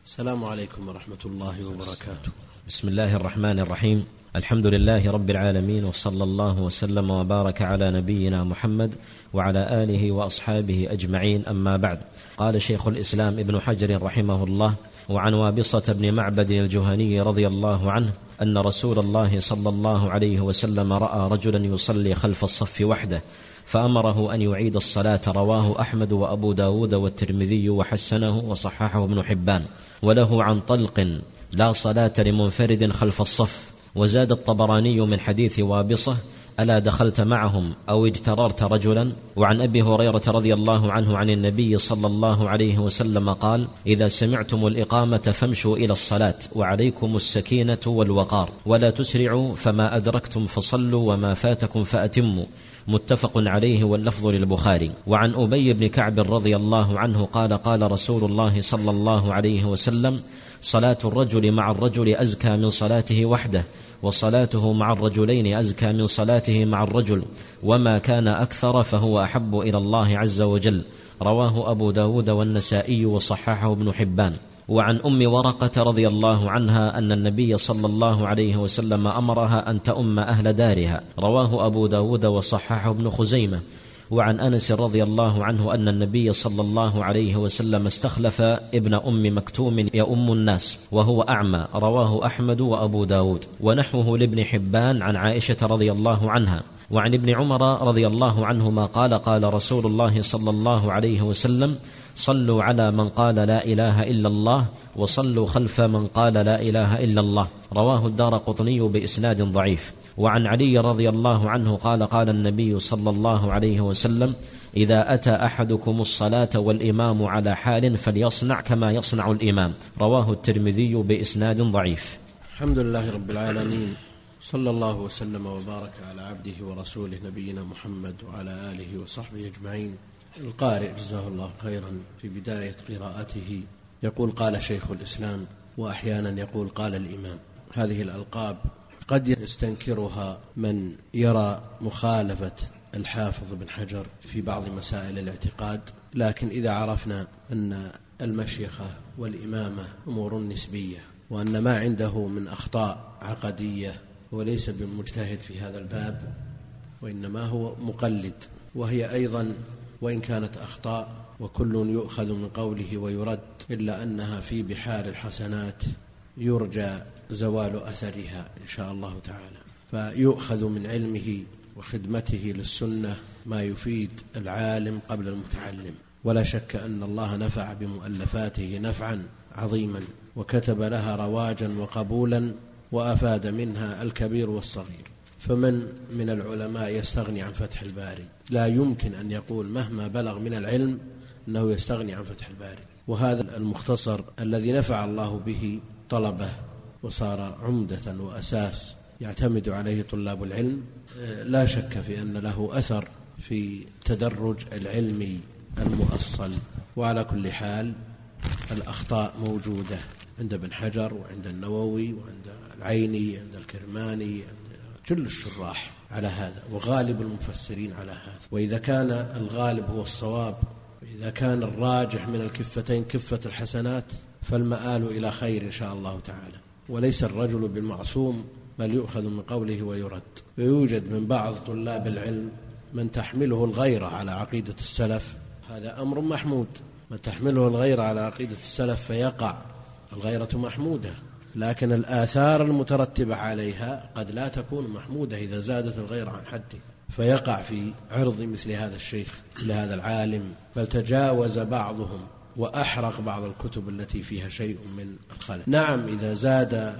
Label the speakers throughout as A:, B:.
A: السلام عليكم ورحمة الله وبركاته.
B: بسم الله الرحمن الرحيم. الحمد لله رب العالمين، وصلى الله وسلم وبارك على نبينا محمد وعلى آله وأصحابه أجمعين، أما بعد. قال شيخ الإسلام ابن حجر رحمه الله: وعن وابصة بن معبد الجهني رضي الله عنه أن رسول الله صلى الله عليه وسلم رأى رجلا يصلي خلف الصف وحده فأمره أن يعيد الصلاة. رواه أحمد وأبو داود والترمذي وحسنه وصححه ابن حبان. وله عن طلق: لا صلاة لمنفرد خلف الصف. وزاد الطبراني من حديث وابصة: ألا دخلت معهم أو اجتررت رجلا؟ وعن أبي هريرة رضي الله عنه عن النبي صلى الله عليه وسلم قال: إذا سمعتم الإقامة فامشوا إلى الصلاة وعليكم السكينة والوقار ولا تسرعوا، فما أدركتم فصلوا وما فاتكم فأتموا. متفق عليه واللفظ للبخاري. وعن أبي بن كعب رضي الله عنه قال: قال رسول الله صلى الله عليه وسلم: صلاة الرجل مع الرجل أزكى من صلاته وحده، وصلاته مع الرجلين أزكى من صلاته مع الرجل، وما كان أكثر فهو أحب إلى الله عز وجل. رواه أبو داود والنسائي وصححه ابن حبان. وعن أم ورقة رضي الله عنها أن النبي صلى الله عليه وسلم أمرها أن تؤم أهل دارها. رواه أبو داود وصححه ابن خزيمة. وعن أنس رضي الله عنه أن النبي صلى الله عليه وسلم استخلف ابن أم مكتوم يؤم الناس وهو أعمى. رواه أحمد وأبو داود. ونحوه لابن حبان عن عائشة رضي الله عنها. وعن ابن عمر رضي الله عنهما قال: قال رسول الله صلى الله عليه وسلم: صلوا على من قال لا إله إلا الله، وصلوا خلف من قال لا إله إلا الله. رواه الدارقطني بإسناد ضعيف. وعن علي رضي الله عنه قال: قال النبي صلى الله عليه وسلم: إذا أتى أحدكم الصلاة والإمام على حال فليصنع كما يصنع الإمام. رواه الترمذي بإسناد ضعيف.
A: الحمد لله رب العالمين، صلى الله وسلم وبارك على عبده ورسوله نبينا محمد وعلى آله وصحبه أجمعين. القارئ جزاه الله خيرا في بداية قراءته يقول: قال شيخ الإسلام، وأحيانا يقول قال الإمام. هذه الألقاب قد يستنكرها من يرى مخالفة الحافظ بن حجر في بعض مسائل الاعتقاد، لكن إذا عرفنا أن المشيخة والإمامة أمور نسبية، وأن ما عنده من أخطاء عقدية وليس بالمجتهد في هذا الباب، وإنما هو مقلد، وهي أيضا وإن كانت أخطاء وكل يؤخذ من قوله ويرد، إلا أنها في بحار الحسنات يرجى زوال أثرها إن شاء الله تعالى. فيؤخذ من علمه وخدمته للسنة ما يفيد العالم قبل المتعلم. ولا شك أن الله نفع بمؤلفاته نفعا عظيما، وكتب لها رواجا وقبولا، وأفاد منها الكبير والصغير. فمن من العلماء يستغني عن فتح الباري؟ لا يمكن أن يقول مهما بلغ من العلم أنه يستغني عن فتح الباري. وهذا المختصر الذي نفع الله به طلبه وصار عمدة وأساس يعتمد عليه طلاب العلم، لا شك في أن له أثر في تدرج العلمي المؤصل. وعلى كل حال الأخطاء موجودة عند ابن حجر وعند النووي وعند العيني عند الكرماني، عند كل الشراح على هذا، وغالب المفسرين على هذا. وإذا كان الغالب هو الصواب، وإذا كان الراجح من الكفتين كفة الحسنات، فالمآل إلى خير إن شاء الله تعالى. وليس الرجل بالمعصوم، بل يؤخذ من قوله ويرد. ويوجد من بعض طلاب العلم من تحمله الغيرة على عقيدة السلف، هذا أمر محمود. من تحمله الغيرة على عقيدة السلف فيقع، الغيرة محمودة، لكن الآثار المترتبة عليها قد لا تكون محمودة إذا زادت الغيرة عن حده، فيقع في عرض مثل هذا الشيخ لهذا العالم. بل تجاوز بعضهم وأحرق بعض الكتب التي فيها شيء من الخلل. نعم، إذا زاد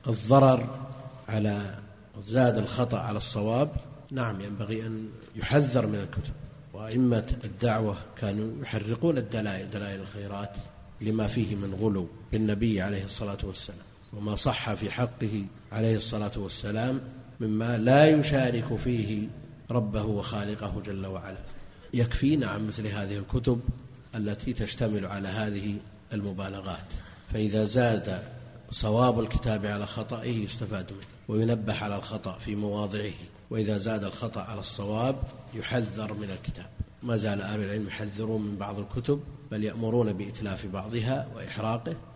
A: الضرر على زاد الخطأ على الصواب، نعم ينبغي أن يحذر من الكتب. وأئمة الدعوة كانوا يحرقون دلائل الخيرات لما فيه من غلو بالنبي عليه الصلاة والسلام، وما صح في حقه عليه الصلاة والسلام مما لا يشارك فيه ربه وخالقه جل وعلا. يكفينا عن مثل هذه الكتب التي تشتمل على هذه المبالغات. فإذا زاد صواب الكتاب على خطئه يستفاد منه وينبه على الخطأ في مواضعه، وإذا زاد الخطأ على الصواب يحذر من الكتاب. ما زال أهل العلم يحذرون من بعض الكتب، بل يأمرون بإتلاف بعضها وإحراقه،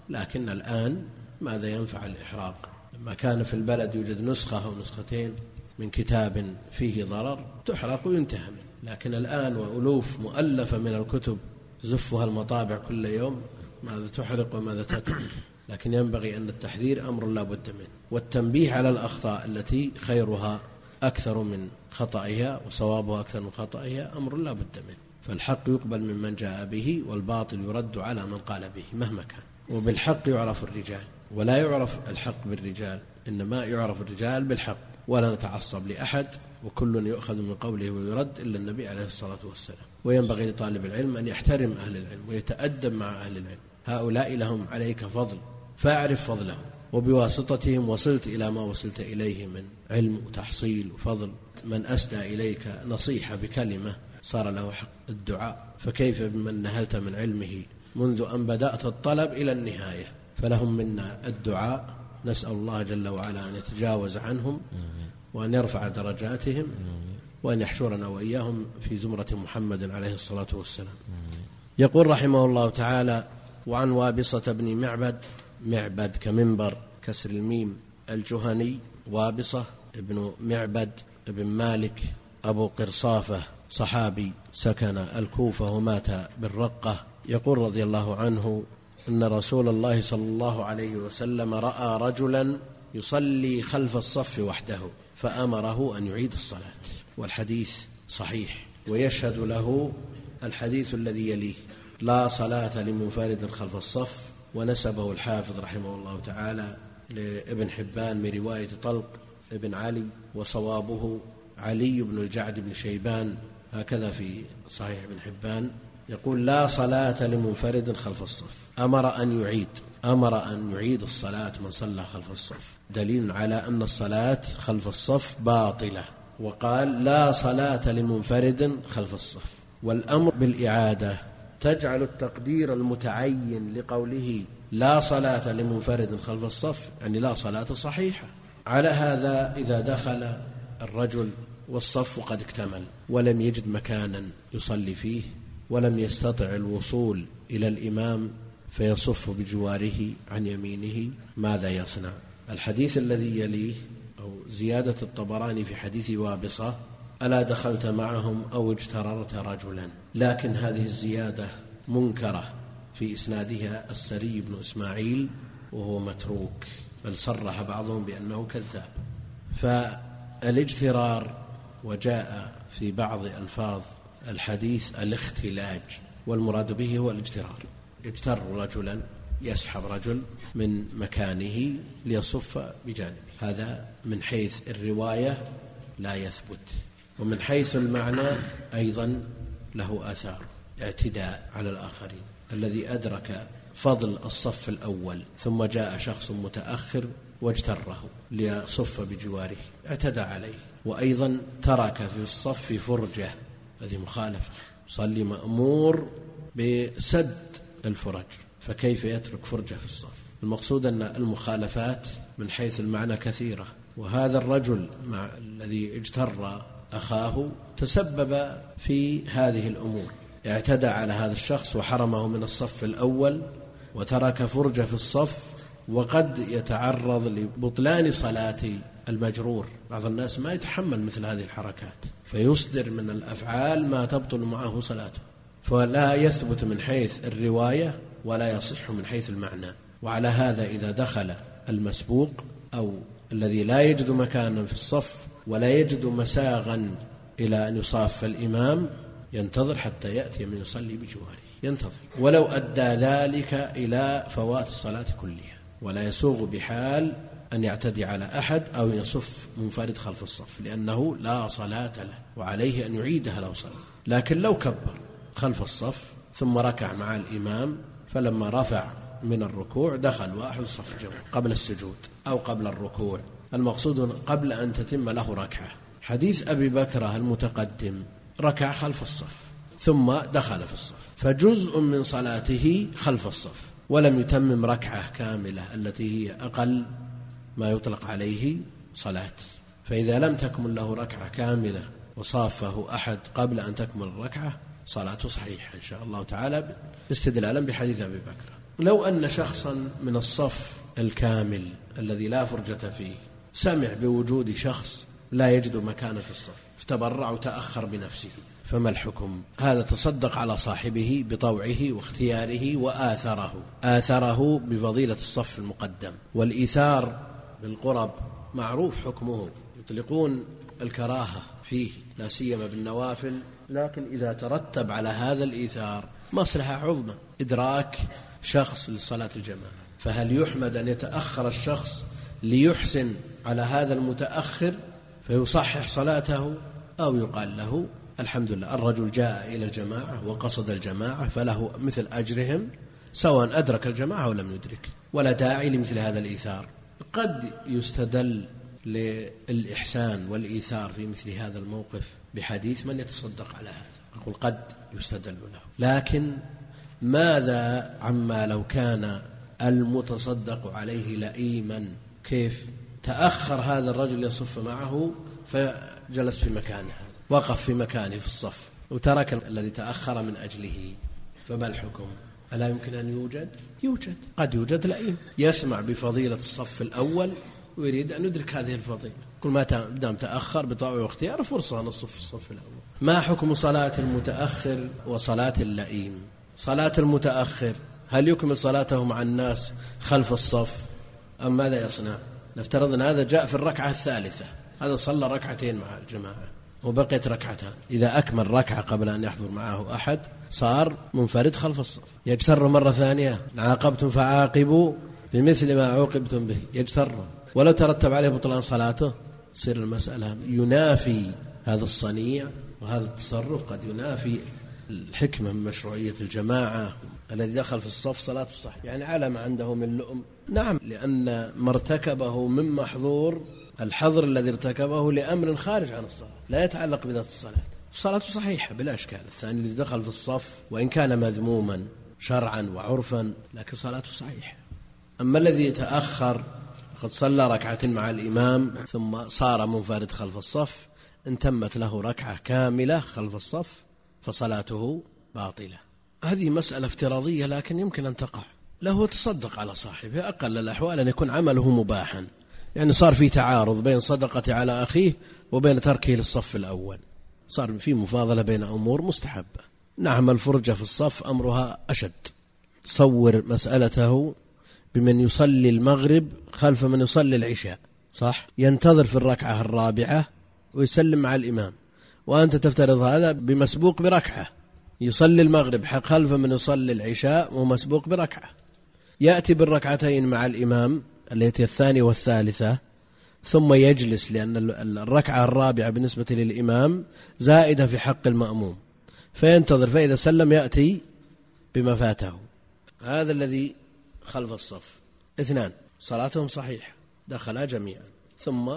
A: لكن الآن ماذا ينفع الإحراق؟ لما كان في البلد يوجد نسخة أو نسختين من كتاب فيه ضرر تحرق وينتهى منه، لكن الآن وألوف مؤلفة من الكتب تزفها المطابع كل يوم، ماذا تحرق وماذا تترك؟ لكن ينبغي أن التحذير أمر لا بد منه، والتنبيه على الأخطاء التي خيرها أكثر من خطئها وصوابها أكثر من خطئها أمر لا بد منه. فالحق يقبل ممن جاء به، والباطل يرد على من قال به مهما كان. وبالحق يعرف الرجال، ولا يعرف الحق بالرجال، إنما يعرف الرجال بالحق. ولا نتعصب لأحد، وكل يؤخذ من قوله ويرد إلا النبي عليه الصلاة والسلام. وينبغي لطالب العلم أن يحترم أهل العلم ويتأدب مع أهل العلم، هؤلاء لهم عليك فضل فاعرف فضلهم، وبواسطتهم وصلت إلى ما وصلت إليه من علم وتحصيل وفضل. من أسدى إليك نصيحة بكلمة صار له حق الدعاء، فكيف بمن نهلت من علمه منذ أن بدأت الطلب إلى النهاية؟ فلهم منا الدعاء، نسأل الله جل وعلا أن يتجاوز عنهم وأن يرفع درجاتهم وأن يحشرنا وإياهم في زمرة محمد عليه الصلاة والسلام. يقول رحمه الله تعالى: وعن وابصة بن معبد كمنبر كسر الميم الجهني، وابصة ابن معبد ابن مالك أبو قرصافة، صحابي سكن الكوفة ومات بالرقة. يقول رضي الله عنه أن رسول الله صلى الله عليه وسلم رأى رجلا يصلي خلف الصف وحده فأمره أن يعيد الصلاة، والحديث صحيح. ويشهد له الحديث الذي يليه: لا صلاة لمنفرد خلف الصف. ونسبه الحافظ رحمه الله تعالى لابن حبان من رواية طلق ابن علي، وصوابه علي بن الجعد بن شيبان، هكذا في صحيح ابن حبان. يقول: لا صلاة لمنفرد خلف الصف، أمر أن يعيد الصلاة من صلى خلف الصف، دليل على أن الصلاة خلف الصف باطلة. وقال: لا صلاة لمنفرد خلف الصف. والأمر بالإعادة تجعل التقدير المتعين لقوله لا صلاة لمنفرد خلف الصف يعني لا صلاة صحيحة. على هذا إذا دخل الرجل والصف قد اكتمل ولم يجد مكانا يصلي فيه ولم يستطع الوصول إلى الإمام فيصف بجواره عن يمينه، ماذا يصنع؟ الحديث الذي يليه أو زيادة الطبراني في حديث وابصة: ألا دخلت معهم أو اجتررت رجلا. لكن هذه الزيادة منكرة، في إسنادها السري بن إسماعيل وهو متروك، بل صرح بعضهم بأنه كذاب. فالاجترار وجاء في بعض ألفاظ الحديث الاختلاج، والمراد به هو الاجترار، يجتر رجلا، يسحب رجل من مكانه ليصف بجانبه. هذا من حيث الرواية لا يثبت، ومن حيث المعنى أيضا له آثار، اعتداء على الآخرين. الذي أدرك فضل الصف الأول ثم جاء شخص متأخر واجتره ليصف بجواره اعتدى عليه. وأيضا ترك في الصف فرجة، هذه مخالفة، صلي مأمور بسد الفرج، فكيف يترك فرجة في الصف؟ المقصود أن المخالفات من حيث المعنى كثيرة، وهذا الرجل الذي اجتر أخاه تسبب في هذه الأمور، اعتدى على هذا الشخص وحرمه من الصف الأول وترك فرجة في الصف، وقد يتعرض لبطلان صلاة المجرور. بعض الناس ما يتحمل مثل هذه الحركات فيصدر من الأفعال ما تبطل معه صلاته، فلا يثبت من حيث الرواية ولا يصح من حيث المعنى. وعلى هذا إذا دخل المسبوق أو الذي لا يجد مكانا في الصف ولا يجد مساغا إلى أن يصاف الإمام، ينتظر حتى يأتي من يصلي بجواره، ينتظر، ولو أدى ذلك إلى فوات الصلاة كلها، ولا يسوغ بحال أن يعتدي على أحد أو يصف منفرد خلف الصف، لأنه لا صلاة له وعليه أن يعيدها لو صلى. لكن لو كبر خلف الصف ثم ركع مع الإمام، فلما رفع من الركوع دخل واحد الصف قبل السجود أو قبل الركوع، المقصود قبل أن تتم له ركعة. حديث أبي بكر المتقدم ركع خلف الصف ثم دخل في الصف، فجزء من صلاته خلف الصف ولم يتمم ركعة كاملة التي هي أقل ما يطلق عليه صلاة. فإذا لم تكمل له ركعة كاملة وصافه أحد قبل أن تكمل الركعة، صلاته صحيحة إن شاء الله تعالى، استدلالا بحديث أبي بكر. لو أن شخصا من الصف الكامل الذي لا فرجة فيه سمع بوجود شخص لا يجد مكانا في الصف فتبرع وتأخر بنفسه، فما الحكم؟ هذا تصدق على صاحبه بطوعه واختياره آثره بفضيلة الصف المقدم. والإيثار بالقرب معروف حكمه، يطلقون الكراهة فيه لا سيما بالنوافل، لكن إذا ترتب على هذا الإيثار مصلحة عظمى إدراك شخص لصلاة الجماعة، فهل يحمد أن يتأخر الشخص ليحسن على هذا المتأخر فيصحح صلاته، أو يقال له الحمد لله الرجل جاء إلى الجماعة وقصد الجماعة فله مثل أجرهم سواء أدرك الجماعة أو لم يدرك، ولا داعي لمثل هذا الإيثار. قد يستدل للإحسان والإيثار في مثل هذا الموقف بحديث من يتصدق على هذا، أقول قد يستدل له، لكن ماذا عما لو كان المتصدق عليه لئيما؟ كيف تأخر هذا الرجل يصف معه فجلس في مكانه، وقف في مكانه في الصف وترك الذي تأخر من أجله، فما الحكم؟ ألا يمكن أن يوجد قد يوجد لئيم يسمع بفضيلة الصف الأول ويريد أن يدرك هذه الفضيلة، كل ما دام تأخر بطوع واختيار فرصة أن الصف الأول. ما حكم صلاة المتأخر وصلاة اللئيم؟ صلاة المتأخر هل يكمل صلاته مع الناس خلف الصف أم ماذا يصنع؟ نفترض أن هذا جاء في الركعة الثالثة، هذا صلى ركعتين مع الجماعة وبقيت ركعتان، إذا أكمل ركعة قبل أن يحضر معه أحد صار منفرد خلف الصف، يجتر مرة ثانية عاقبتم فعاقبوا بمثل ما عوقبتم به، يجتر ولو ترتب عليه بطلان صلاته تصير المسألة ينافي هذا الصنيع، وهذا التصرف قد ينافي الحكمة من مشروعية الجماعة. الذي دخل في الصف صلاة صح، يعني على ما عنده من لؤم، نعم، لأن ما ارتكبه من محظور الحظر الذي ارتكبه لأمر خارج عن الصلاة لا يتعلق بذات الصلاة صحيحة بلا إشكال. الثاني الذي دخل في الصف وإن كان مذموما شرعا وعرفا لكن صلاته صحيحة. أما الذي يتأخر قد صلى ركعة مع الإمام ثم صار منفرد خلف الصف إن تمت له ركعة كاملة خلف الصف فصلاته باطلة. هذه مسألة افتراضية لكن يمكن أن تقع، له تصدق على صاحبه، أقل الأحوال أن يكون عمله مباحا، يعني صار في تعارض بين صدقة على أخيه وبين تركه للصف الأول، صار في مفاضلة بين أمور مستحبة. نعم الفرجة في الصف أمرها أشد، تصور مسألته بمن يصلي المغرب خلف من يصلي العشاء، صح؟ ينتظر في الركعة الرابعة ويسلم مع الإمام، وأنت تفترض هذا بمسبوق بركعة، يصلي المغرب خلف من يصلي العشاء ومسبوق بركعة، يأتي بالركعتين مع الإمام التي الثانية والثالثة ثم يجلس، لأن الركعة الرابعة بالنسبة للإمام زائدة في حق المأموم، فينتظر، فإذا سلم يأتي بما فاته. هذا الذي خلف الصف. اثنان صلاتهم صحيح، دخلا جميعا ثم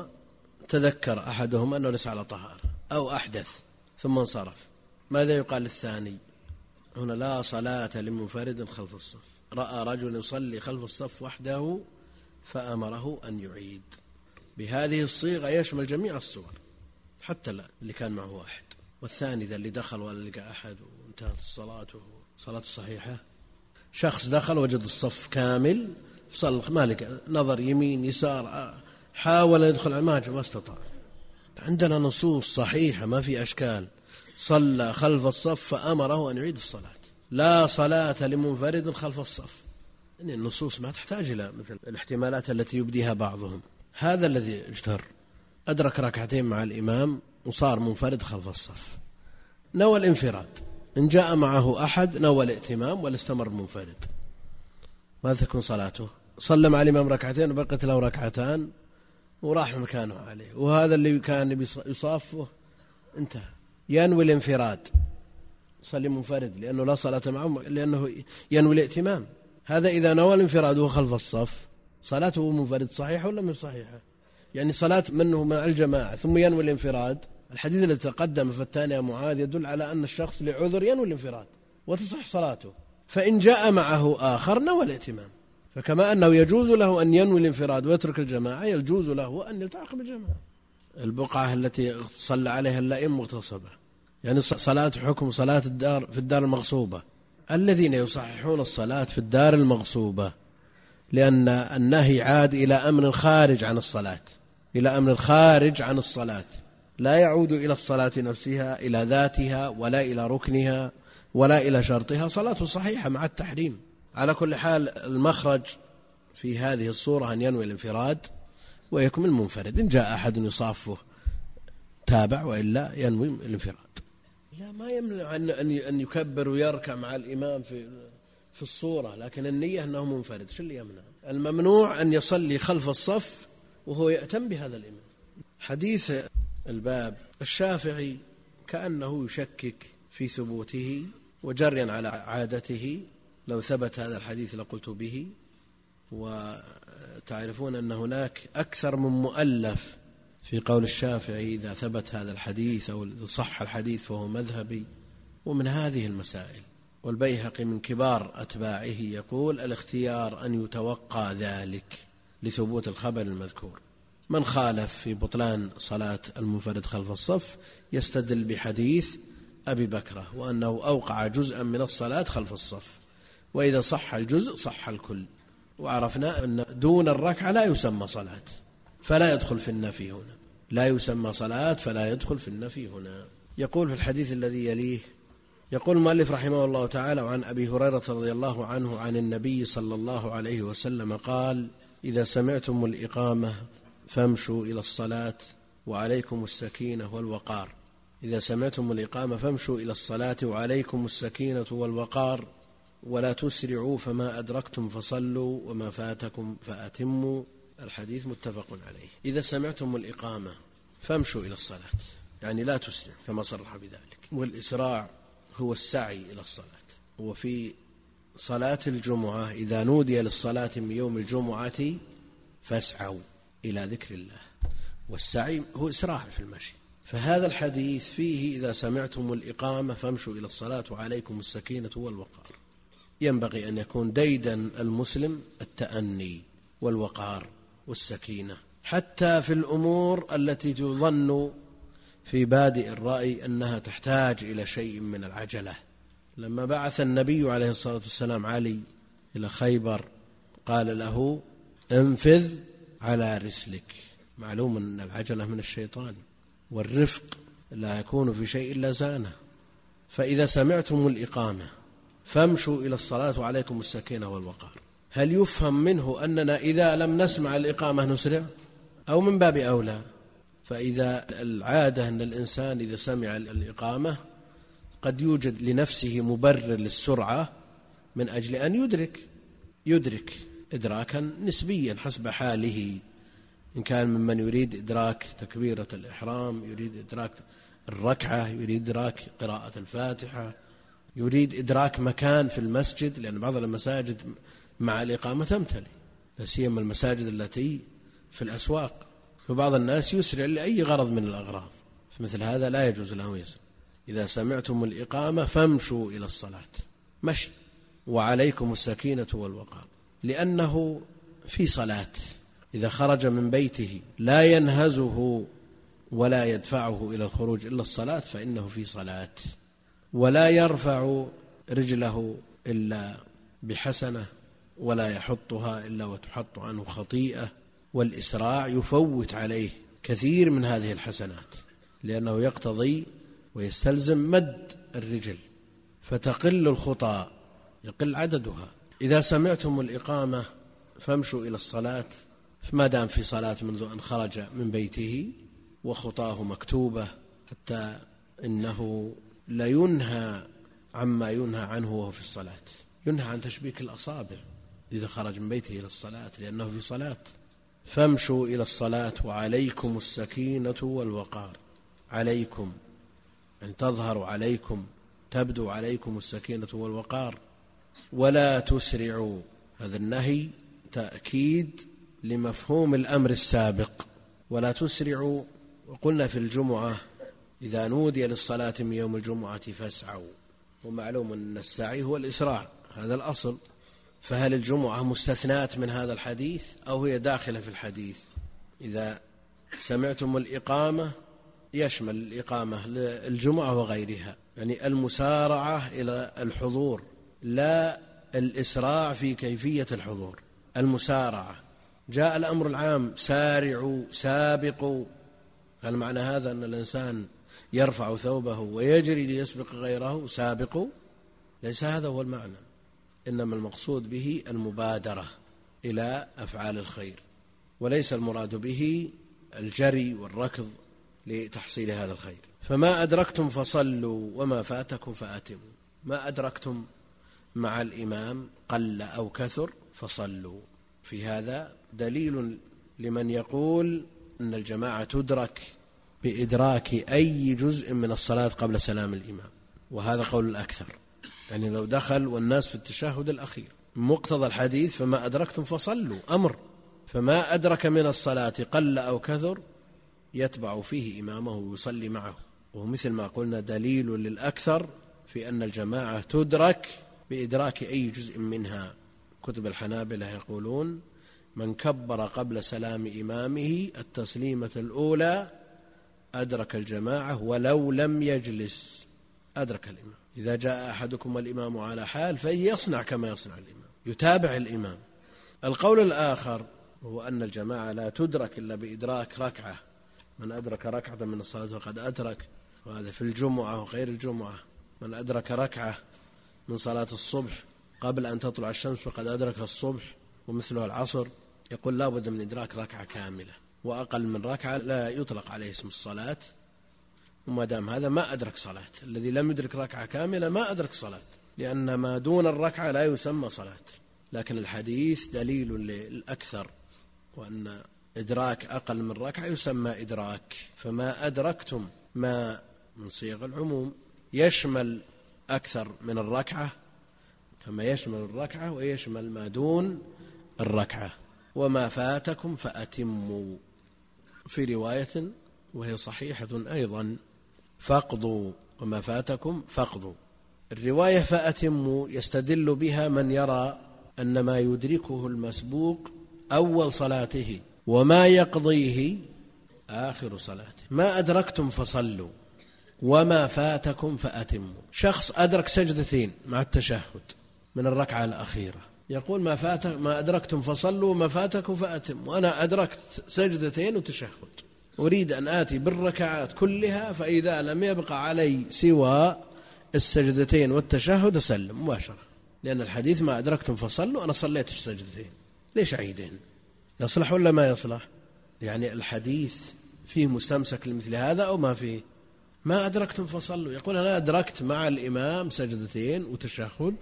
A: تذكر أحدهم أنه ليس على طهارة أو أحدث ثم انصرف، ماذا يقال للثاني؟ هنا لا صلاة لمنفرد خلف الصف، رأى رجل يصلي خلف الصف وحده فأمره أن يعيد. بهذه الصيغة يشمل جميع الصور حتى اللي كان معه واحد، والثاني ذا اللي دخل ولا لقى أحد وانتهت صلاة صحيحة. شخص دخل وجد الصف كامل صلى ما لقى، نظر يمين يسار حاول يدخل ما استطاع. عندنا نصوص صحيحة ما في أشكال، صلى خلف الصف فأمره أن يعيد الصلاة، لا صلاة لمنفرد خلف الصف. يعني النصوص ما تحتاج إلى مثل الاحتمالات التي يبديها بعضهم. هذا الذي اجتر أدرك ركعتين مع الإمام وصار منفرد خلف الصف، نوى الانفراد، إن جاء معه أحد نوى الائتمام والاستمر منفرد، ماذا تكون صلاته؟ صلى مع الإمام ركعتين وبقت له ركعتان وراح مكانه عليه، وهذا اللي كان يصافه انتهى. ينوي الانفراد، صلي منفرد لأنه لا صلاة معه، لأنه ينوي الائتمام. هذا إذا نوى الانفراد وهو خلف الصف صلاته منفرد صحيحة ولا مش صحيحة؟ يعني صلاة منه مع الجماعة ثم ينوي الانفراد، الحديث الذي تقدم في الثانية معاذ يدل على أن الشخص لعذر ينوي الانفراد وتصح صلاته، فإن جاء معه آخر نوى الائتمام، فكما أنه يجوز له أن ينوي الانفراد ويترك الجماعة يجوز له أن يلتحق بالجماعة. البقعة التي صلى عليها اللائم مغتصبة، يعني صلاة حكم صلاة الدار في الدار المغصوبة، الذين يصححون الصلاة في الدار المغصوبة، لأن النهي عاد إلى أمر خارج عن الصلاة، إلى أمر خارج عن الصلاة، لا يعود إلى الصلاة نفسها، إلى ذاتها، ولا إلى ركنها، ولا إلى شرطها. صلاة صحيحة مع التحريم. على كل حال المخرج في هذه الصورة أن ينوي الانفراد ويكمل منفرد. إن جاء أحد يصافه تابع، وإلا ينوي الانفراد. لا، ما يمنع أن يكبر ويركع مع الإمام في الصورة، لكن النية أنه منفرد. شو اللي يمنع؟ الممنوع أن يصلي خلف الصف وهو يأتم بهذا الإمام. حديث الباب، الشافعي كأنه يشكك في ثبوته، وجريا على عادته لو ثبت هذا الحديث لقلت به. وتعرفون أن هناك أكثر من مؤلف في قول الشافعي إذا ثبت هذا الحديث أو صح الحديث فهو مذهبي، ومن هذه المسائل. والبيهقي من كبار أتباعه يقول الاختيار أن يتوقع ذلك لثبوت الخبر المذكور. من خالف في بطلان صلاة المنفرد خلف الصف يستدل بحديث أبي بكرة وأنه أوقع جزءا من الصلاة خلف الصف، وإذا صح الجزء صح الكل. وعرفنا أن دون الركعة لا يسمى صلاة، فلا يدخل في النفي هنا، لا يسمى صلاة فلا يدخل في النفي هنا. يقول في الحديث الذي يليه، يقول المؤلف رحمه الله تعالى: وعن أبي هريرة رضي الله عنه عن النبي صلى الله عليه وسلم قال: إذا سمعتم الإقامة فامشوا إلى الصلاة وعليكم السكينة والوقار. إذا سمعتم الإقامة فامشوا إلى الصلاة وعليكم السكينة والوقار، ولا تسرعوا، فما أدركتم فصلوا وما فاتكم فأتموا. الحديث متفق عليه. إذا سمعتم الإقامة فامشوا إلى الصلاة، يعني لا تسرعوا كما صرح بذلك. والإسراع هو السعي إلى الصلاة. وفي صلاة الجمعة إذا نودي للصلاة من يوم الجمعة فاسعوا إلى ذكر الله، والسعي هو إسراع في المشي. فهذا الحديث فيه إذا سمعتم الإقامة فامشوا إلى الصلاة وعليكم السكينة والوقار. ينبغي أن يكون ديدا المسلم التأني والوقار والسكينة، حتى في الأمور التي تظن في بادئ الرأي أنها تحتاج إلى شيء من العجلة. لما بعث النبي عليه الصلاة والسلام علي إلى خيبر قال له: انفذ على رسلك. معلوم أن العجلة من الشيطان، والرفق لا يكون في شيء إلا زانه. فإذا سمعتم الإقامة فامشوا إلى الصلاة وعليكم السكينة والوقار، هل يفهم منه أننا إذا لم نسمع الإقامة نسرع؟ أو من باب أولى، فإذا العادة أن الإنسان إذا سمع الإقامة قد يوجد لنفسه مبرر للسرعة من أجل أن يدرك إدراكا نسبيا حسب حاله، إن كان ممن يريد إدراك تكبيرة الإحرام، يريد إدراك الركعة، يريد إدراك قراءة الفاتحة، يريد إدراك مكان في المسجد، لأن بعض المساجد مع الإقامة تمتلئ، لا سيما المساجد التي في الأسواق، فبعض الناس يسرع لأي غرض من الأغراض، فمثل هذا لا يجوز له يسرع. إذا سمعتم الإقامة فامشوا إلى الصلاة، مشي، وعليكم السكينة والوقار، لأنه في صلاة. إذا خرج من بيته لا ينهزه ولا يدفعه إلى الخروج إلا الصلاة فإنه في صلاة، ولا يرفع رجله إلا بحسنة، ولا يحطها إلا وتحط عنه خطيئة. والإسراع يفوت عليه كثير من هذه الحسنات، لأنه يقتضي ويستلزم مد الرجل، فتقل الخطى، يقل عددها. إذا سمعتم الإقامة فامشوا إلى الصلاة، فما دام في صلاة منذ أن خرج من بيته وخطاه مكتوبة، حتى إنه لا ينهى عما ينهى عنه وهو في الصلاة، ينهى عن تشبيك الأصابع إذا خرج من بيته إلى الصلاة لأنه في صلاة. فامشوا إلى الصلاة وعليكم السكينة والوقار. عليكم أن تظهر عليكم، تبدو عليكم السكينة والوقار. ولا تسرعوا، هذا النهي تأكيد لمفهوم الأمر السابق. ولا تسرعوا. وقلنا في الجمعة إذا نودي للصلاة من يوم الجمعة فاسعوا، ومعلوم أن السعي هو الإسراع، هذا الأصل. فهل الجمعة مستثنات من هذا الحديث أو هي داخلة في الحديث؟ إذا سمعتم الإقامة يشمل الإقامة الجمعة وغيرها، يعني المسارعة إلى الحضور لا الإسراع في كيفية الحضور، المسارعة. جاء الأمر العام سارعوا سابقوا، هل معنى هذا أن الإنسان يرفع ثوبه ويجري ليسبق غيره؟ سابقوا، ليس هذا هو المعنى، إنما المقصود به المبادرة إلى أفعال الخير، وليس المراد به الجري والركض لتحصيل هذا الخير. فما أدركتم فصلوا وما فاتكم فأتموا. ما أدركتم مع الإمام قل أو كثر فصلوا. في هذا دليل لمن يقول أن الجماعة تدرك بإدراك أي جزء من الصلاة قبل سلام الإمام، وهذا قول الأكثر، يعني لو دخل والناس في التشهد الأخير مقتضى الحديث فما أدركتم فصلوا أمر، فما أدرك من الصلاة قل أو كثر يتبع فيه إمامه ويصلي معه، ومثل ما قلنا دليل للأكثر في أن الجماعة تدرك بإدراك أي جزء منها. كتب الحنابلة يقولون من كبر قبل سلام إمامه التسليمة الأولى أدرك الجماعة ولو لم يجلس، أدرك الإمام. إذا جاء أحدكم والإمام على حال فيصنع كما يصنع الإمام، يتابع الإمام. القول الآخر هو أن الجماعة لا تدرك إلا بإدراك ركعة، من أدرك ركعة من الصلاة فقد أدرك، وهذا في الجمعة وغير الجمعة. من أدرك ركعة من صلاة الصبح قبل أن تطلع الشمس فقد أدرك الصبح، ومثله العصر. يقول لا بد من إدراك ركعة كاملة، وأقل من ركعة لا يطلق عليه اسم الصلاة، وما دام هذا ما أدرك صلاة. الذي لم يدرك ركعة كاملة ما أدرك صلاة، لأن ما دون الركعة لا يسمى صلاة. لكن الحديث دليل للأكثر، وأن إدراك أقل من ركعة يسمى إدراك. فما أدركتم ما من صيغ العموم يشمل أكثر من الركعة، كما يشمل الركعة ويشمل ما دون الركعة. وما فاتكم فأتموا، في رواية وهي صحيحة أيضا فاقضوا، وما فاتكم فاقضوا. الرواية فأتموا يستدل بها من يرى أن ما يدركه المسبوق أول صلاته وما يقضيه آخر صلاته. ما أدركتم فصلوا وما فاتكم فأتموا. شخص أدرك سجدتين مع التشهد من الركعة الأخيرة، يقول ما أدركتم فصلوا وما فاتكم فأتموا. وأنا أدركت سجدتين وتشهد، أريد أن آتي بالركعات كلها، فإذا لم يبقى علي سوى السجدتين والتشهد أسلم مباشرة، لأن الحديث ما أدركتم فصلوا، أنا صليت السجدتين، ليش أعيدين؟ يصلح ولا ما يصلح؟ يعني الحديث فيه مستمسك لمثل هذا أو ما فيه؟ ما أدركتم فصلوا، يقول أنا أدركت مع الإمام سجدتين وتشهد،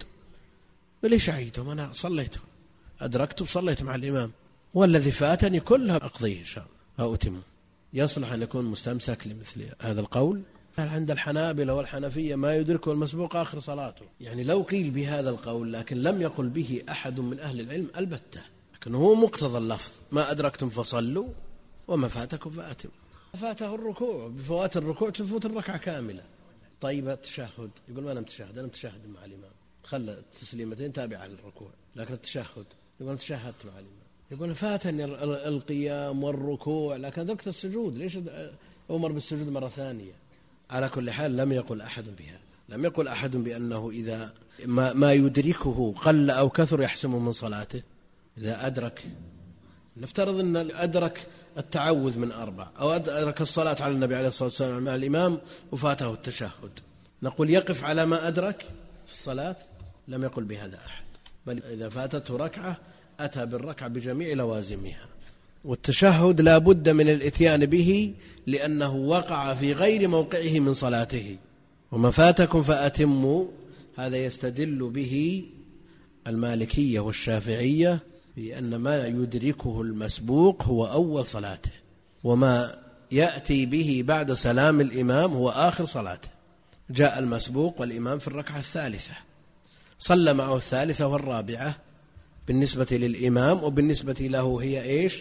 A: ليش أعيدهم؟ أنا صليتهم، أدركت وصليت مع الإمام، والذي فاتني كلها أقضيه إن شاء الله أو أتمه. يصلح أن يكون مستمسك لمثل هذا القول؟ عند الحنابلة والحنفية ما يدركه المسبوق آخر صلاته. يعني لو قيل بهذا القول لكن لم يقل به أحد من أهل العلم البتة، لكن هو مقتضى اللفظ ما أدركتم فصلوا وما فاتكم فأتموا. فاته الركوع، بفوات الركوع تفوت الركعة كاملة. طيب التشهد، يقول ما أنا متشهد، أنا متشهد مع الإمام، خلى التسليمتين تابعة للركوع، لكن التشهد يقول تشهدت مع الإمام، يقول فاتني القيام والركوع لكن أدركت السجود، ليش أمر بالسجود مرة ثانية؟ على كل حال لم يقل أحد بهذا، لم يقل أحد بأنه إذا ما يدركه قل أو كثر يحسمه من صلاته. إذا أدرك، نفترض أن أدرك التعوذ من 4 أو أدرك الصلاة على النبي عليه الصلاة والسلام مع الإمام وفاته التشهد، نقول يقف على ما أدرك في الصلاة؟ لم يقل بهذا أحد، بل إذا فاتته ركعة أتى بالركعة بجميع لوازمها. والتشهد لا بد من الإتيان به لأنه وقع في غير موقعه من صلاته. وما فاتكم فأتموا، هذا يستدل به المالكية والشافعية بأن ما يدركه المسبوق هو أول صلاته، وما يأتي به بعد سلام الإمام هو آخر صلاته. جاء المسبوق والإمام في الركعة الثالثة، صلى معه الثالثة والرابعة بالنسبة للإمام، وبالنسبة له هي إيش؟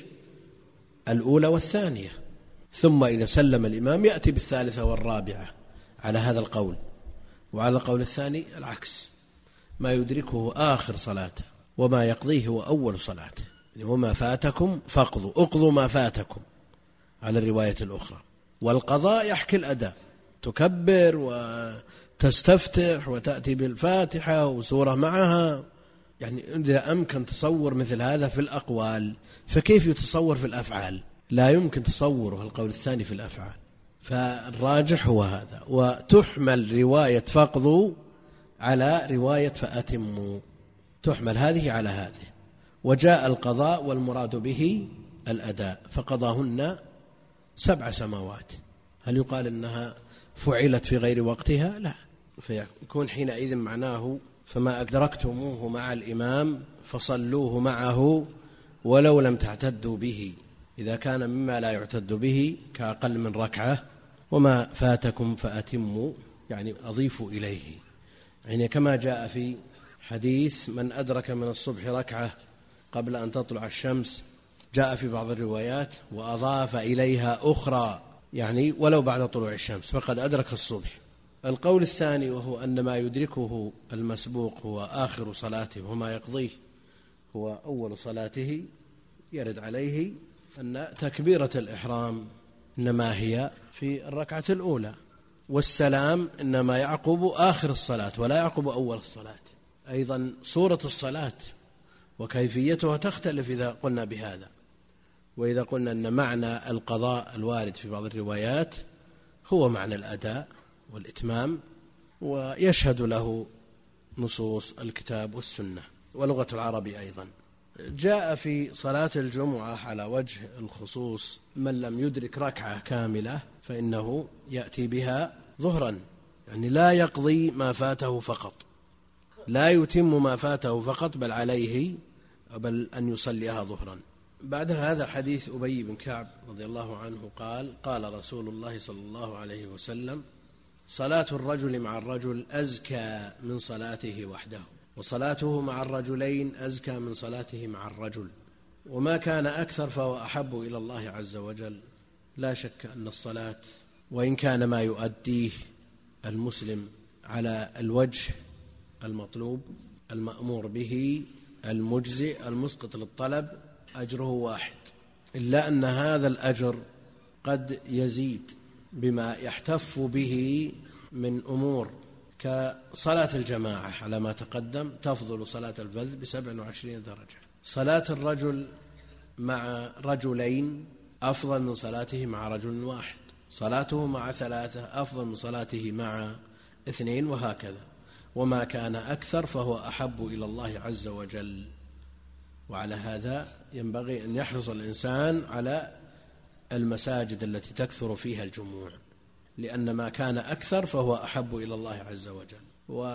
A: الأولى والثانية. ثم إذا سلم الإمام يأتي بالثالثة والرابعة على هذا القول. وعلى القول الثاني العكس، ما يدركه آخر صلاته وما يقضيه هو أول صلاته. وما فاتكم فاقضوا، اقضوا ما فاتكم على الرواية الأخرى. والقضاء يحكي الأداء، تكبر وتستفتح وتأتي بالفاتحة وسورة معها. يعني إذا أمكن تصور مثل هذا في الأقوال فكيف يتصور في الأفعال؟ لا يمكن تصوره القول الثاني في الأفعال. فالراجح هو هذا. وتحمل رواية فقضوا على رواية فأتموا، تحمل هذه على هذه. وجاء القضاء والمراد به الأداء، فقضاهن 7 سماوات. هل يقال أنها فعلت في غير وقتها؟ لا، فيكون حينئذ معناه فما أدركتموه مع الإمام فصلوه معه ولو لم تعتدوا به، إذا كان مما لا يعتد به كأقل من ركعة. وما فاتكم فأتموا يعني أضيفوا إليه، يعني كما جاء في حديث من أدرك من الصبح ركعة قبل أن تطلع الشمس، جاء في بعض الروايات وأضاف إليها أخرى، يعني ولو بعد طلوع الشمس فقد أدرك الصبح. القول الثاني وهو أن ما يدركه المسبوق هو آخر صلاته وما يقضيه هو أول صلاته، يرد عليه أن تكبيرة الإحرام إنما هي في الركعة الأولى، والسلام إنما يعقب آخر الصلاة ولا يعقب أول الصلاة. أيضا صورة الصلاة وكيفيتها تختلف إذا قلنا بهذا. وإذا قلنا أن معنى القضاء الوارد في بعض الروايات هو معنى الأداء والإتمام، ويشهد له نصوص الكتاب والسنة ولغة العرب أيضا. جاء في صلاة الجمعة على وجه الخصوص من لم يدرك ركعة كاملة فإنه يأتي بها ظهرا، يعني لا يقضي ما فاته فقط، لا يتم ما فاته فقط، بل عليه أن يصليها ظهرا. بعد هذا حديث أبي بن كعب رضي الله عنه قال: قال رسول الله صلى الله عليه وسلم: صلاة الرجل مع الرجل أزكى من صلاته وحده، وصلاته مع الرجلين أزكى من صلاته مع الرجل، وما كان أكثر فهو أحب إلى الله عز وجل. لا شك أن الصلاة وإن كان ما يؤديه المسلم على الوجه المطلوب المأمور به المجزئ المسقط للطلب أجره واحد، إلا أن هذا الأجر قد يزيد بما يحتف به من أمور كصلاة الجماعة على ما تقدم، تفضل صلاة الفذ ب27 درجة. صلاة الرجل مع رجلين أفضل من صلاته مع رجل واحد، صلاته مع 3 أفضل من صلاته مع 2، وهكذا. وما كان أكثر فهو أحب إلى الله عز وجل. وعلى هذا ينبغي أن يحرص الإنسان على المساجد التي تكثر فيها الجموع، لأن ما كان أكثر فهو أحب إلى الله عز وجل.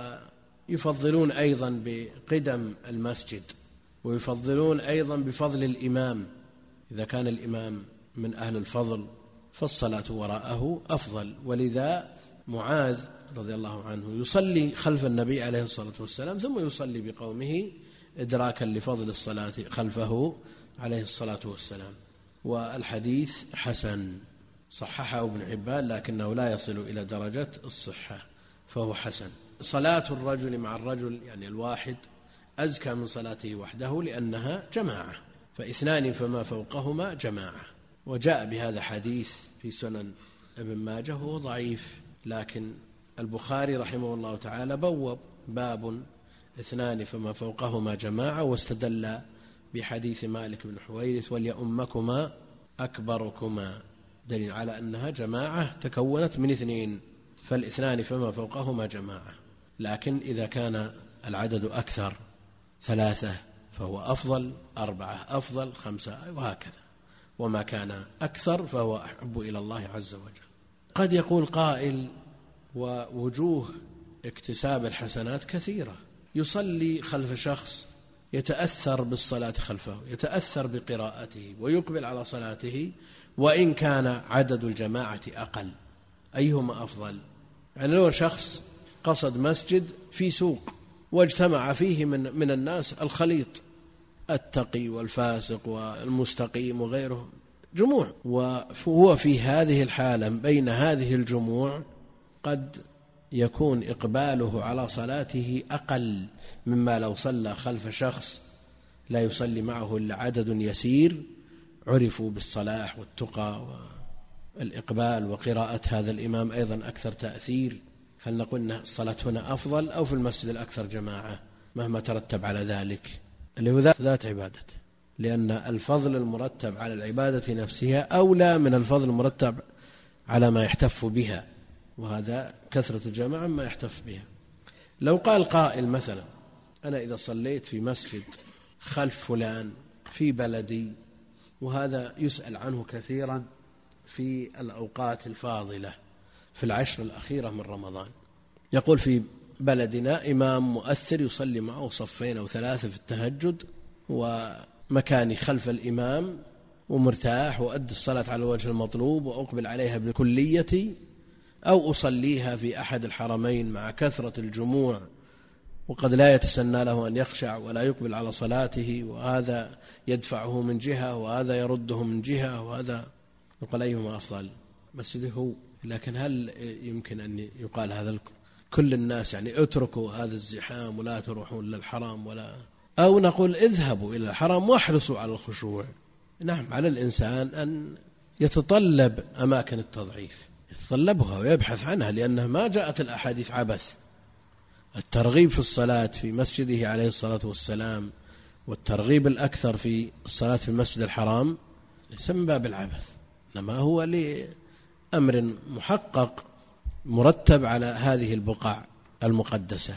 A: ويفضلون أيضا بقدم المسجد، ويفضلون أيضا بفضل الإمام، إذا كان الإمام من أهل الفضل فالصلاة وراءه أفضل. ولذا معاذ رضي الله عنه يصلي خلف النبي عليه الصلاة والسلام ثم يصلي بقومه إدراكا لفضل الصلاة خلفه عليه الصلاة والسلام. والحديث حسن، صححه ابن حبان لكنه لا يصل إلى درجة الصحة، فهو حسن. صلاة الرجل مع الرجل يعني الواحد أزكى من صلاته وحده لأنها جماعة، ف2 فما فوقهما جماعة. وجاء بهذا حديث في سنن ابن ماجه وهو ضعيف، لكن البخاري رحمه الله تعالى بوب باب 2 فما فوقهما جماعة، واستدل بحديث مالك بن حويرث: وليؤمكما أكبركما، دليل على أنها جماعة تكونت من 2، فال2 فما فوقهما جماعة. لكن إذا كان العدد أكثر 3 فهو أفضل، 4 أفضل، 5 وهكذا. وما كان أكثر فهو أحب إلى الله عز وجل. قد يقول قائل: ووجوه اكتساب الحسنات كثيرة، يصلي خلف شخص يتأثر بالصلاة خلفه، يتأثر بقراءته ويقبل على صلاته وإن كان عدد الجماعة أقل، أيهما أفضل؟ يعني لو شخص قصد مسجد في سوق واجتمع فيه من الناس الخليط، التقي والفاسق والمستقيم وغيره، جموع، وهو في هذه الحالة بين هذه الجموع قد يكون إقباله على صلاته أقل مما لو صلى خلف شخص لا يصلي معه إلا عدد يسير عرفوا بالصلاح والتقى الإقبال وقراءة هذا الإمام أيضا أكثر تأثير؟ هل نقول أن الصلاة هنا أفضل أو في المسجد الأكثر جماعة مهما ترتب على ذلك؟ اللي هو ذات عبادة، لأن الفضل المرتب على العبادة نفسها أولى من الفضل المرتب على ما يحتف بها، وهذا كثرة الجماعة ما يحتف بها. لو قال قائل مثلا أنا إذا صليت في مسجد خلف فلان في بلدي، وهذا يسأل عنه كثيرا في الأوقات الفاضلة في العشر الأخيرة من رمضان، يقول في بلدنا إمام مؤثر يصلي معه صفين أو ثلاثة في التهجد، ومكاني خلف الإمام ومرتاح وأدي الصلاة على الوجه المطلوب وأقبل عليها بكليتي، أو أصليها في أحد الحرمين مع كثرة الجموع وقد لا يتسنى له أن يخشع ولا يقبل على صلاته، وهذا يدفعه من جهة وهذا يرده من جهة، وهذا يقول أيهما أفضل؟ مسجده هو. لكن هل يمكن أن يقال هذا كل الناس يعني اتركوا هذا الزحام ولا تروحون للحرام، ولا أو نقول اذهبوا إلى الحرام واحرصوا على الخشوع؟ نعم، على الإنسان أن يتطلب أماكن التضعيف، يتطلبها ويبحث عنها، لأنها ما جاءت الأحاديث عبث. الترغيب في الصلاة في مسجده عليه الصلاة والسلام والترغيب الأكثر في الصلاة في المسجد الحرام ليس من باب العبث، إنما هو لأمر محقق مرتب على هذه البقاع المقدسة.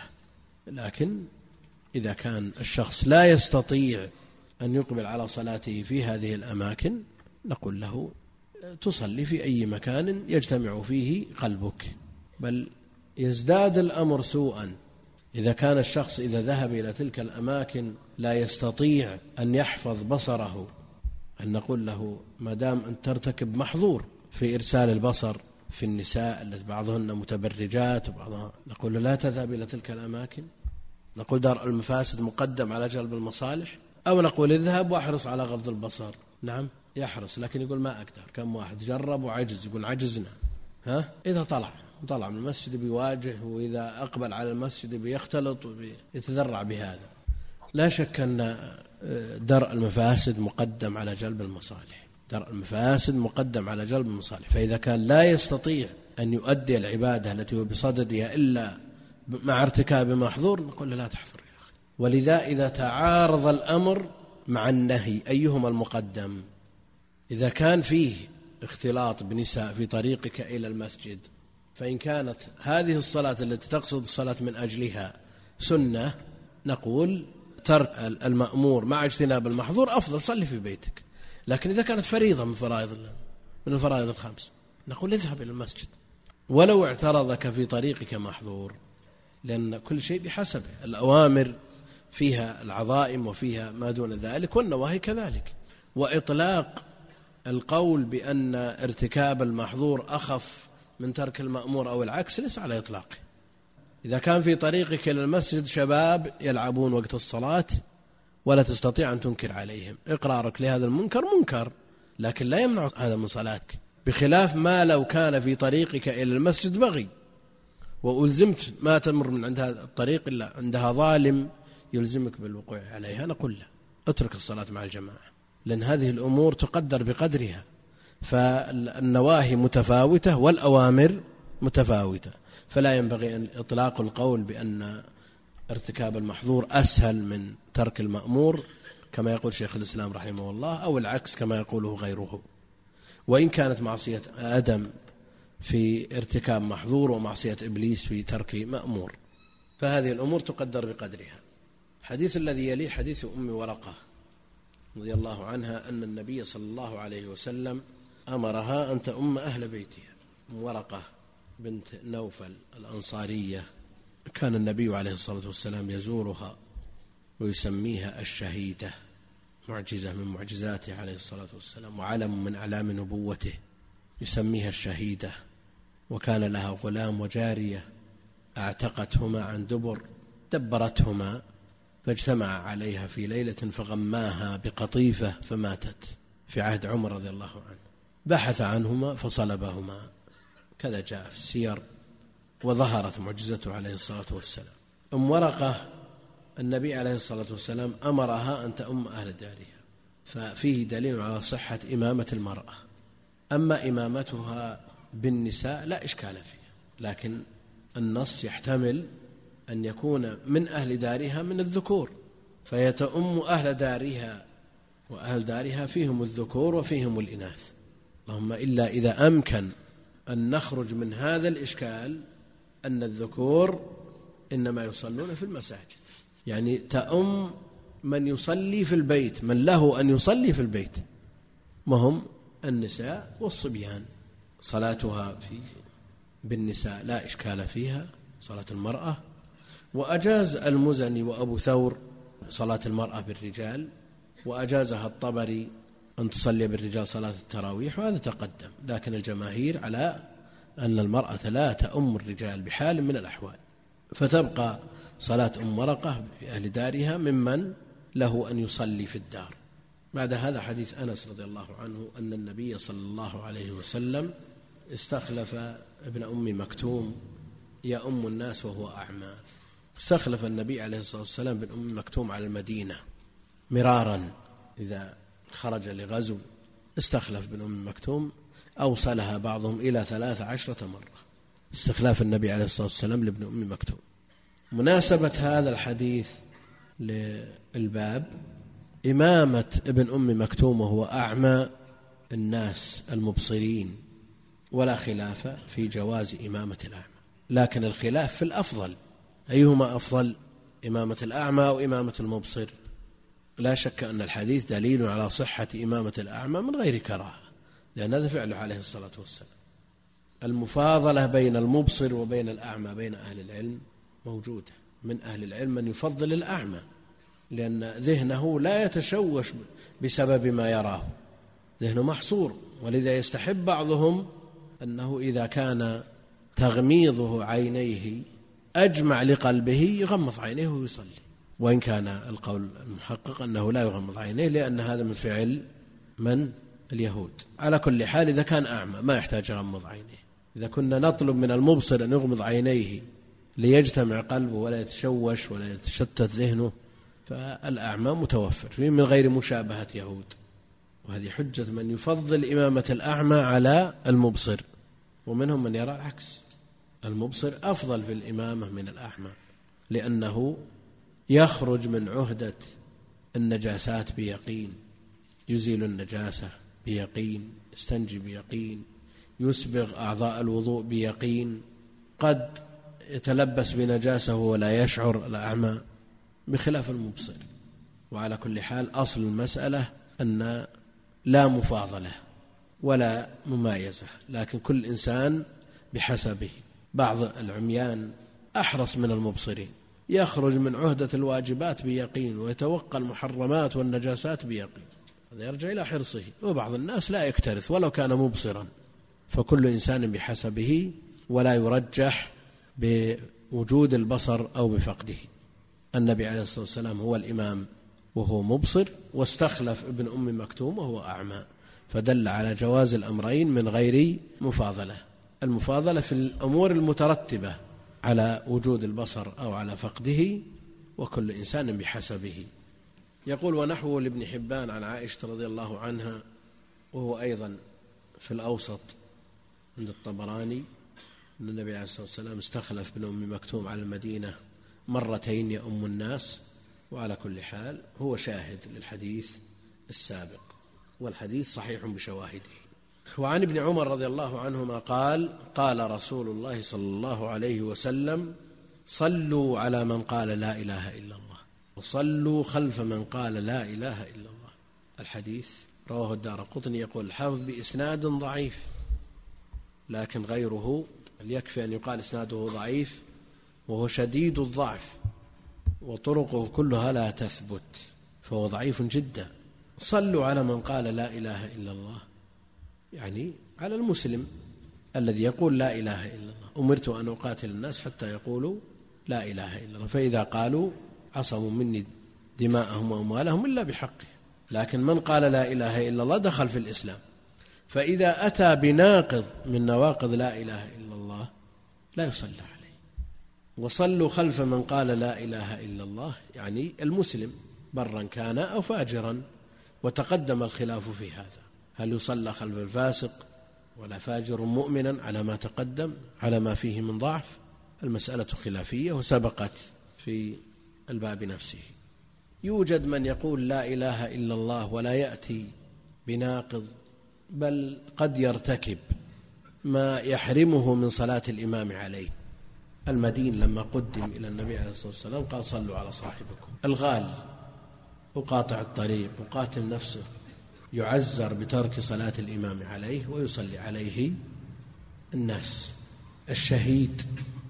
A: لكن إذا كان الشخص لا يستطيع أن يقبل على صلاته في هذه الأماكن نقول له تصلي في أي مكان يجتمع فيه قلبك. بل يزداد الأمر سوءا إذا كان الشخص إذا ذهب إلى تلك الأماكن لا يستطيع أن يحفظ بصره، أن نقول له ما دام أن ترتكب محظور في إرسال البصر في النساء التي بعضهن متبرجات وبعضها، نقول له لا تذهب إلى تلك الأماكن. نقول درء المفاسد مقدم على جلب المصالح، أو نقول اذهب واحرص على غض البصر. نعم يحرص، لكن يقول ما أقدر. كم واحد جرب وعجز، يقول عجزنا. إذا طلع من المسجد بيواجه، وإذا أقبل على المسجد بيختلط ويتذرع بهذا. لا شك أن درء المفاسد مقدم على جلب المصالح، درء المفاسد مقدم على جلب المصالح. فإذا كان لا يستطيع أن يؤدي العبادة التي هو بصددها إلا مع ارتكاب محظور نقول له لا تحفر يا أخي. ولذا إذا تعارض الأمر مع النهي أيهما المقدم؟ إذا كان فيه اختلاط بنساء في طريقك إلى المسجد، فإن كانت هذه الصلاة التي تقصد الصلاة من أجلها سنة نقول ترك المأمور مع اجتناب المحظور أفضل، صلي في بيتك. لكن إذا كانت فريضة من الفرائض الخمس نقول اذهب إلى المسجد ولو اعترضك في طريقك محظور، لأن كل شيء بحسبه. الأوامر فيها العظائم وفيها ما دون ذلك، والنواهي كذلك. وإطلاق القول بأن ارتكاب المحظور أخف من ترك المأمور أو العكس ليس على إطلاقه. إذا كان في طريقك إلى المسجد شباب يلعبون وقت الصلاة ولا تستطيع أن تنكر عليهم، إقرارك لهذا المنكر منكر، لكن لا يمنع هذا من صلاتك، بخلاف ما لو كان في طريقك إلى المسجد بغي وألزمت ما تمر من عند هذا الطريق إلا عندها ظالم يلزمك بالوقوع عليها، نقول له اترك الصلاة مع الجماعة، لأن هذه الأمور تقدر بقدرها. فالنواهي متفاوتة والأوامر متفاوتة، فلا ينبغي أن إطلاق القول بأن ارتكاب المحظور أسهل من ترك المأمور كما يقول شيخ الإسلام رحمه الله، أو العكس كما يقوله غيره. وإن كانت معصية آدم في ارتكاب محظور ومعصية إبليس في ترك مأمور، فهذه الأمور تقدر بقدرها. الحديث الذي يليه حديث أم ورقة رضي الله عنها أن النبي صلى الله عليه وسلم أمرها أن تؤم أهل بيتها. أم ورقة بنت نوفل الأنصارية، كان النبي عليه الصلاة والسلام يزورها ويسميها الشهيدة، معجزة من معجزاته عليه الصلاة والسلام وعلم من أعلام نبوته، يسميها الشهيدة. وكان لها غلام وجارية اعتقتهما عن دبر، دبرتهما فاجتمع عليها في ليلة فغماها بقطيفة فماتت في عهد عمر رضي الله عنه، بحث عنهما فصلبهما، كذا جاء في السير، وظهرت معجزته عليه الصلاة والسلام. أم ورقة النبي عليه الصلاة والسلام أمرها أن تؤم أهل دارها، ففيه دليل على صحة إمامة المرأة، أما إمامتها بالنساء لا إشكال فيها، لكن النص يحتمل أن يكون من أهل دارها من الذكور، فيتأم أهل دارها، وأهل دارها فيهم الذكور وفيهم الإناث. اللهم إلا إذا أمكن أن نخرج من هذا الإشكال أن الذكور إنما يصلون في المساجد، يعني تأم من يصلي في البيت، من له أن يصلي في البيت، وهم النساء والصبيان. صلاتها بالنساء لا إشكال فيها، صلاة المرأة. وأجاز المزني وأبو ثور صلاة المرأة بالرجال، وأجازها الطبري أن تصلي بالرجال صلاة التراويح، وهذا تقدم. لكن الجماهير على أن المرأة لا تأم الرجال بحال من الأحوال، فتبقى صلاة أم ورقة في أهل دارها ممن له أن يصلي في الدار. بعد هذا حديث أنس رضي الله عنه أن النبي صلى الله عليه وسلم استخلف ابن أم مكتوم يؤم الناس وهو أعمى. استخلف النبي عليه الصلاة والسلام ابن أم مكتوم على المدينة مرارا، إذا خرج لغزو استخلف ابن أم مكتوم، أوصلها بعضهم إلى 13 مرة استخلاف النبي عليه الصلاة والسلام لابن أم مكتوم. مناسبة هذا الحديث للباب إمامة ابن أم مكتوم وهو أعمى الناس المبصرين، ولا خلاف في جواز إمامة الأعمى، لكن الخلاف في الأفضل، أيهما أفضل، إمامة الأعمى أو إمامة المبصر؟ لا شك أن الحديث دليل على صحة إمامة الأعمى من غير كراهة، لأن هذا فعله عليه الصلاة والسلام. المفاضلة بين المبصر وبين الأعمى بين أهل العلم موجودة، من أهل العلم من يفضل الأعمى لأن ذهنه لا يتشوش بسبب ما يراه، ذهنه محصور، ولذا يستحب بعضهم أنه إذا كان تغميضه عينيه أجمع لقلبه يغمض عينيه ويصلي، وإن كان القول المحقق أنه لا يغمض عينيه، لأن هذا من فعل من اليهود. على كل حال إذا كان أعمى ما يحتاج يغمض عينيه. إذا كنا نطلب من المبصر أن يغمض عينيه ليجتمع قلبه ولا يتشوش ولا يتشتت ذهنه، فالأعمى متوفر فيه من غير مشابهة يهود. وهذه حجة من يفضل إمامة الأعمى على المبصر، ومنهم من يرى العكس، المبصر أفضل في الإمامة من الأعمى، لأنه يخرج من عهدة النجاسات بيقين، يزيل النجاسة بيقين، يستنجي بيقين، يسبغ أعضاء الوضوء بيقين، قد يتلبس بنجاسة ولا يشعر الأعمى بخلاف المبصر. وعلى كل حال أصل المسألة أن لا مفاضلة ولا ممايزة، لكن كل إنسان بحسبه. بعض العميان أحرص من المبصرين، يخرج من عهدة الواجبات بيقين ويتوقى المحرمات والنجاسات بيقين، هذا يرجع إلى حرصه. وبعض الناس لا يكترث ولو كان مبصرا، فكل إنسان بحسبه، ولا يرجح بوجود البصر أو بفقده. النبي عليه الصلاة والسلام هو الإمام وهو مبصر، واستخلف ابن أم مكتوم وهو أعمى، فدل على جواز الأمرين من غير مفاضلة. المفاضلة في الأمور المترتبة على وجود البصر أو على فقده، وكل إنسان بحسبه. يقول ونحوه لابن حبان عن عائشة رضي الله عنها، وهو أيضا في الأوسط عند الطبراني، أن النبي عليه الصلاة والسلام استخلف ابن أم مكتوم على المدينة مرتين يؤم الناس. وعلى كل حال هو شاهد للحديث السابق، والحديث صحيح بشواهده. وعن ابن عمر رضي الله عنهما قال قال رسول الله صلى الله عليه وسلم صلوا على من قال لا إله إلا الله وصلوا خلف من قال لا إله إلا الله. الحديث رواه الدارقطني، يقول الحافظ بإسناد ضعيف، لكن غيره يكفي أن يقال إسناده ضعيف وهو شديد الضعف، وطرقه كلها لا تثبت، فهو ضعيف جدا. صلوا على من قال لا إله إلا الله، يعني على المسلم الذي يقول لا إله إلا الله. أمرت أن أقاتل الناس حتى يقولوا لا إله إلا الله، فإذا قالوا عصموا مني دماءهم وأموالهم إلا بحقه. لكن من قال لا إله إلا الله دخل في الإسلام، فإذا أتى بناقض من نواقض لا إله إلا الله لا يصلى عليه. وصلوا خلف من قال لا إله إلا الله يعني المسلم برا كان أو فاجرا، وتقدم الخلاف في هذا، هل يصلى خلف الفاسق ولا فاجر مؤمنا على ما تقدم على ما فيه من ضعف. المسألة خلافية وسبقت في الباب نفسه. يوجد من يقول لا إله إلا الله ولا يأتي بناقض، بل قد يرتكب ما يحرمه من صلاة الإمام عليه. المدين لما قدم إلى النبي عليه الصلاة والسلام قال صلوا على صاحبكم. الغال وقاطع الطريق وقاتل نفسه يعزر بترك صلاة الإمام عليه ويصلي عليه الناس. الشهيد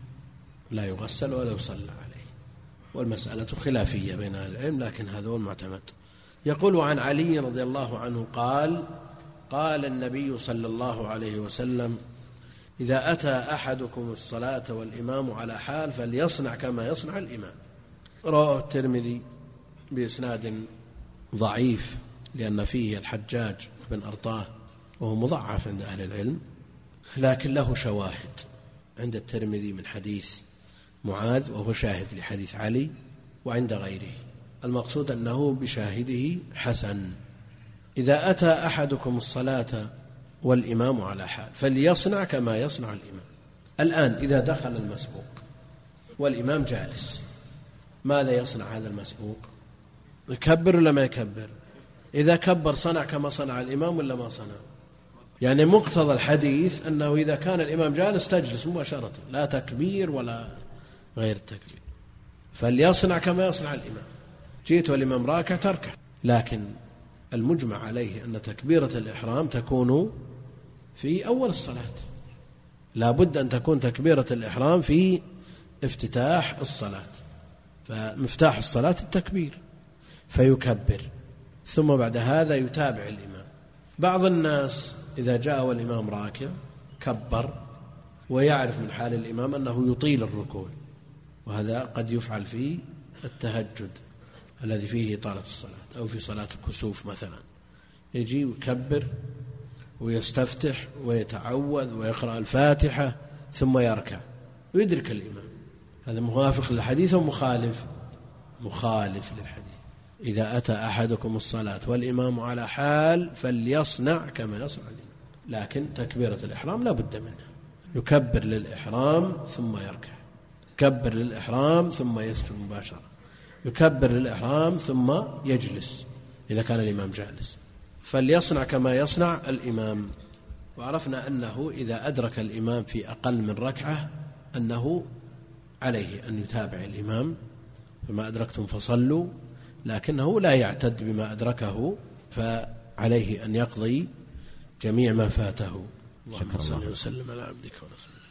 A: لا يغسل ولا يصلى عليه. والمسألة خلافية بين العلم، لكن هذا هو المعتمد. يقول عن علي رضي الله عنه قال: قال النبي صلى الله عليه وسلم: إذا أتى أحدكم الصلاة والإمام على حال فليصنع كما يصنع الإمام. رواه الترمذي بإسناد ضعيف لأن فيه الحجاج بن أرطاه وهو مضعف عند أهل العلم، لكن له شواهد عند الترمذي من حديث معاذ وهو شاهد لحديث علي وعند غيره. المقصود أنه بشاهده حسن. إذا أتى أحدكم الصلاة والإمام على حال فليصنع كما يصنع الإمام. الآن إذا دخل المسبوق والإمام جالس، ماذا يصنع هذا المسبوق؟ يكبر ولا ما يكبر؟ إذا كبر صنع كما صنع الإمام ولا ما صنع؟ يعني مقتضى الحديث أنه إذا كان الإمام جالس تجلس مباشرة، لا تكبير ولا غير التكبير. فليصنع كما يصنع الإمام. جيت والإمام راكع تركع، لكن المجمع عليه أن تكبيرة الإحرام تكون في أول الصلاة. لا بد أن تكون تكبيرة الإحرام في افتتاح الصلاة، فمفتاح الصلاة التكبير، فيكبر ثم بعد هذا يتابع الإمام. بعض الناس إذا جاء والإمام راكع كبر ويعرف من حال الإمام أنه يطيل الركوع، وهذا قد يفعل في التهجد الذي فيه إطالة الصلاة، أو في صلاة الكسوف مثلا، يجي ويكبر ويستفتح ويتعوذ ويقرأ الفاتحة ثم يركع ويدرك الإمام. هذا موافق للحديث ومخالف؟ مخالف للحديث. إذا أتى أحدكم الصلاة والإمام على حال فليصنع كما يصنع الإمام. لكن تكبيرة الإحرام لا بد منها، يكبر للإحرام ثم يركع، يكبر للإحرام ثم يسجد مباشرة، يكبر للإحرام ثم يجلس إذا كان الإمام جالس. فليصنع كما يصنع الإمام. وعرفنا أنه إذا أدرك الإمام في أقل من ركعة أنه عليه أن يتابع الإمام، فما أدركتم فصلوا، لكنه لا يعتد بما أدركه، فعليه أن يقضي جميع ما فاته. اللهم صل وسلم على عبدك ورسولك.